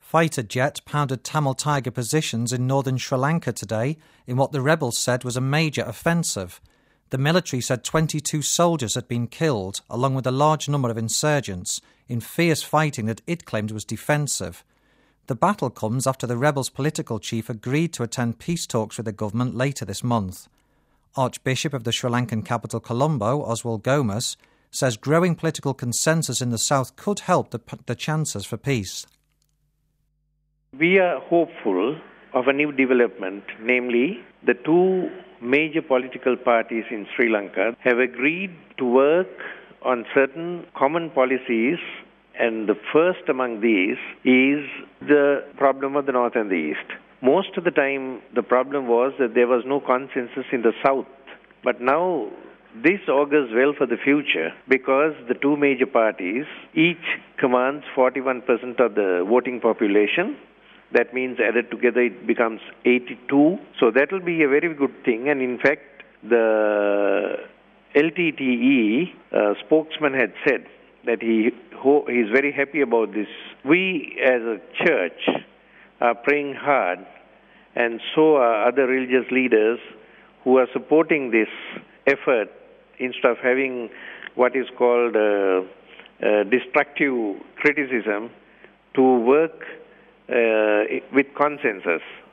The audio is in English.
Fighter jet pounded Tamil Tiger positions in northern Sri Lanka today in what the rebels said was a major offensive. The military said 22 soldiers had been killed, along with a large number of insurgents, in fierce fighting that it claimed was defensive. The battle comes after the rebels' political chief agreed to attend peace talks with the government later this month. Archbishop of the Sri Lankan capital Colombo, Oswald Gomes, says growing political consensus in the south could help the chances for peace. We are hopeful of a new development, namely the two major political parties in Sri Lanka have agreed to work on certain common policies, and the first among these is the problem of the north and the east. Most of the time the problem was that there was no consensus in the south, but now this augurs well for the future because the two major parties each commands 41% of the voting population. That means added together it becomes 82. So that will be a very good thing. And in fact, the LTTE spokesman had said that he is very happy about this. We as a church are praying hard, and so are other religious leaders who are supporting this effort instead of having what is called destructive criticism, to work with consensus.